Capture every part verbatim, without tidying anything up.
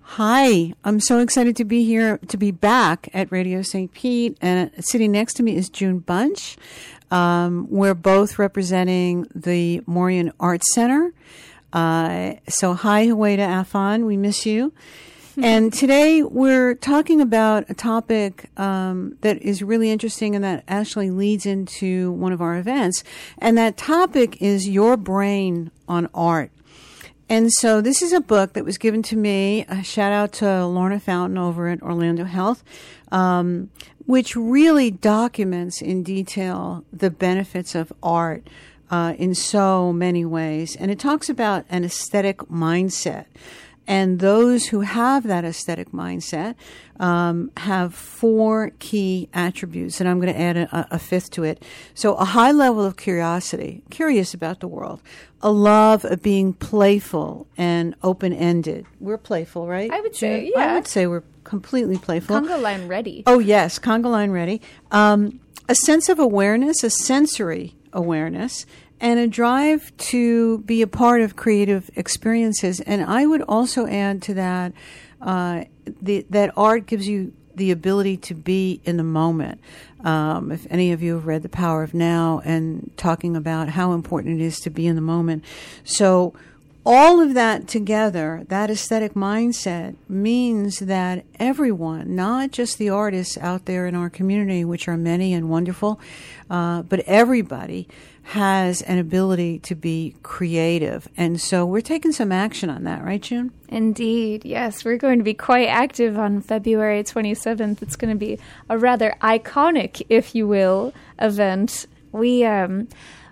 Hi, I'm so excited to be here, to be back at Radio Saint Pete. And sitting next to me is June Bunch. Um, we're both representing the Morean Arts Center. Uh, so hi, Huwaida Afan, we miss you. And today we're talking about a topic um, that is really interesting and that actually leads into one of our events. And that topic is Your Brain on Art. And so this is a book that was given to me. A shout out to Lorna Fountain over at Orlando Health, um, which really documents in detail the benefits of art uh, in so many ways. And it talks about an aesthetic mindset. And those who have that aesthetic mindset um, have four key attributes, and I'm going to add a, a fifth to it. So a high level of curiosity, curious about the world, a love of being playful and open-ended. We're playful, right? I would say, yeah. I would say we're completely playful. Conga line ready. Oh, yes, conga line ready. Um, a sense of awareness, a sensory awareness, and a drive to be a part of creative experiences. And I would also add to that uh, the, that art gives you the ability to be in the moment. Um, if any of you have read The Power of Now and talking about how important it is to be in the moment. So all of that together, that aesthetic mindset, means that everyone, not just the artists out there in our community, which are many and wonderful, uh, but everybody has an ability to be creative. And so we're taking some action on that, right, June? Indeed, yes. We're going to be quite active on February twenty-seventh. It's going to be a rather iconic, if you will, event. We um,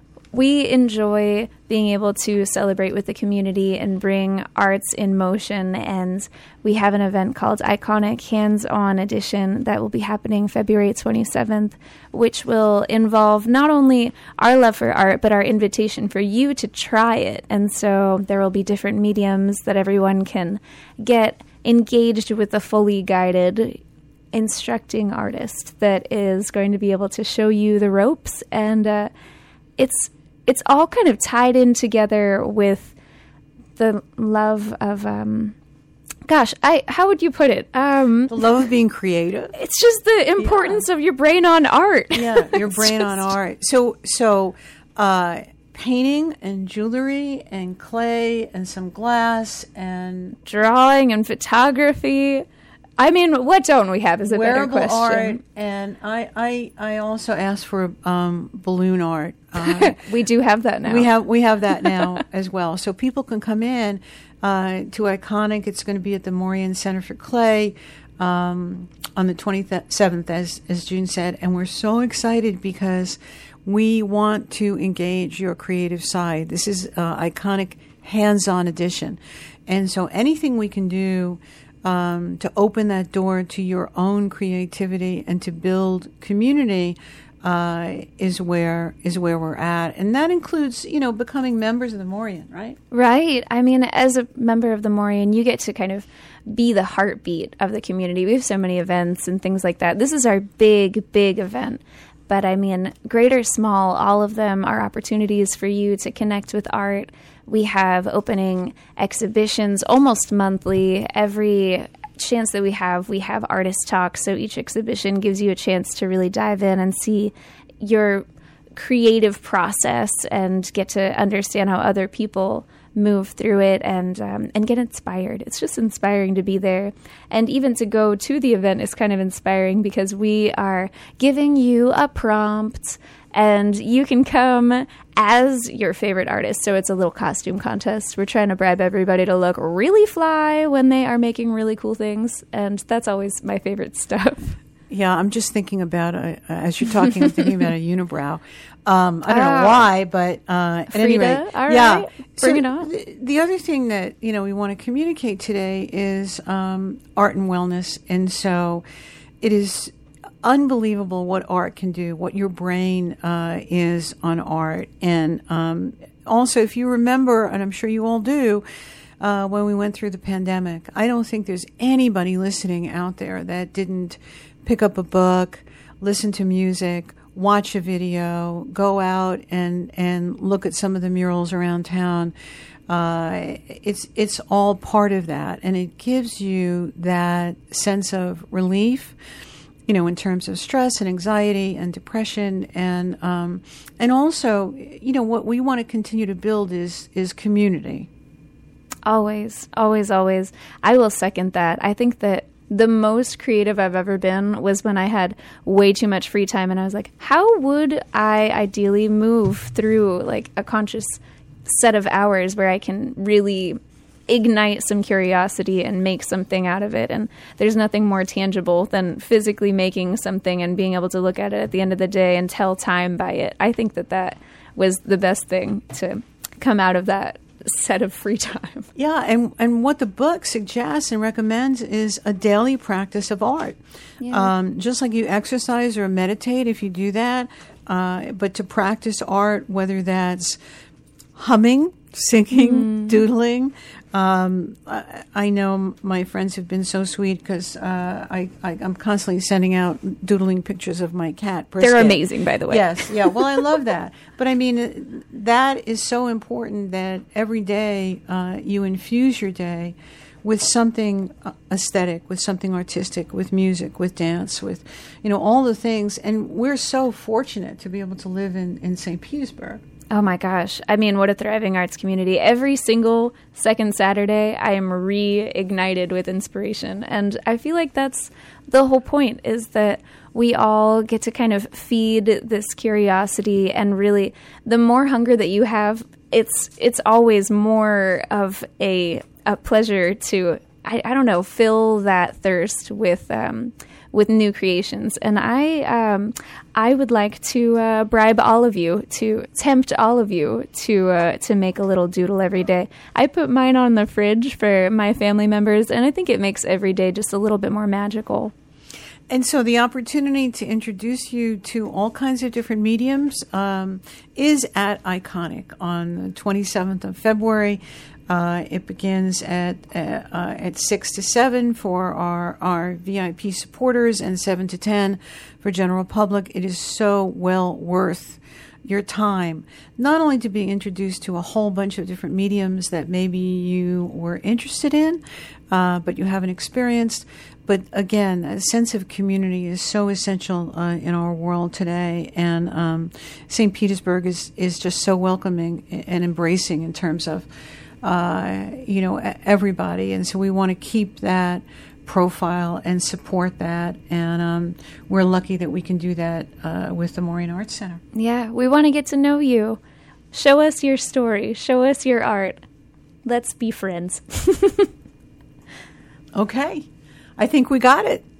we enjoy being able to celebrate with the community and bring arts in motion. And we have an event called Iconic Hands-On Edition that will be happening February twenty-seventh, which will involve not only our love for art, but our invitation for you to try it. And so there will be different mediums that everyone can get engaged with a fully guided instructing artist that is going to be able to show you the ropes. And uh, it's It's all kind of tied in together with the love of, um, gosh, I how would you put it? Um, the love of being creative. It's just the importance yeah. of your brain on art. Yeah, your brain just... on art. So, so uh, painting and jewelry and clay and some glass and drawing and photography. I mean, what don't we have is a wearable better question. Art, and I, I, I also asked for um, balloon art. Uh, we do have that now. We have we have that now as well. So people can come in uh, to Iconic. It's going to be at the Morean Center for Clay um, on the twenty-seventh, as as June said, and we're so excited because we want to engage your creative side. This is uh, Iconic Hands-On Edition, and so anything we can do Um, to open that door to your own creativity and to build community uh, is where is where we're at, and that includes, you know, becoming members of the Morean, right? Right. I mean, as a member of the Morean, you get to kind of be the heartbeat of the community. We have so many events and things like that. This is our big, big event. But I mean, great or small, all of them are opportunities for you to connect with art. We have opening exhibitions almost monthly. Every chance that we have, we have artist talks. So each exhibition gives you a chance to really dive in and see your creative process and get to understand how other people move through it and um, and get inspired. It's just inspiring to be there. And even to go to the event is kind of inspiring because we are giving you a prompt and you can come as your favorite artist. So it's a little costume contest. We're trying to bribe everybody to look really fly when they are making really cool things. And that's always my favorite stuff. Yeah, I'm just thinking about, uh, as you're talking, I'm thinking about a unibrow. Um, I don't uh, know why, but uh, at Frida, any rate, all right, yeah. Bring so it on. The, the other thing that, you know, we want to communicate today is um, art and wellness. And so it is unbelievable what art can do, what your brain uh, is on art. And um, also, if you remember, and I'm sure you all do, uh, when we went through the pandemic, I don't think there's anybody listening out there that didn't pick up a book, listen to music, watch a video, go out and, and look at some of the murals around town. Uh, it's it's all part of that, and it gives you that sense of relief, you know, in terms of stress and anxiety and depression, and um, and also, you know, what we want to continue to build is is community. Always, always, always. I will second that. I think that the most creative I've ever been was when I had way too much free time, and I was like, how would I ideally move through like a conscious set of hours where I can really ignite some curiosity and make something out of it? And there's nothing more tangible than physically making something and being able to look at it at the end of the day and tell time by it. I think that that was the best thing to come out of that set of free time. Yeah, and, and what the book suggests and recommends is a daily practice of art. Yeah. Um, just like you exercise or meditate, if you do that, uh, but to practice art, whether that's humming, singing, mm. doodling. Um, I, I know my friends have been so sweet because uh, I, I, I'm constantly sending out doodling pictures of my cat. Brisket. They're amazing, by the way. Yes, yeah. Well, I love that. But I mean, that is so important that every day uh, you infuse your day with something aesthetic, with something artistic, with music, with dance, with, you know, all the things. And we're so fortunate to be able to live in, in Saint Petersburg. Oh my gosh. I mean, what a thriving arts community. Every single second Saturday, I am reignited with inspiration. And I feel like that's the whole point, is that we all get to kind of feed this curiosity, and really the more hunger that you have, it's it's always more of a a pleasure to, I, I don't know, fill that thirst with um with new creations. And I um, I would like to uh, bribe all of you, to tempt all of you to uh, to make a little doodle every day. I put mine on the fridge for my family members, and I think it makes every day just a little bit more magical. And so the opportunity to introduce you to all kinds of different mediums um, is at Iconic on the twenty-seventh of February. Uh, it begins at uh, uh, at six to seven for our, our V I P supporters, and seven to ten for general public. It is so well worth your time, not only to be introduced to a whole bunch of different mediums that maybe you were interested in, uh, but you haven't experienced. But again, a sense of community is so essential uh, in our world today, and um, Saint Petersburg is, is just so welcoming and embracing in terms of Uh, you know, everybody. And so we want to keep that profile and support that. And um, we're lucky that we can do that uh, with the Maureen Arts Center. Yeah, we want to get to know you. Show us your story. Show us your art. Let's be friends. Okay. I think we got it.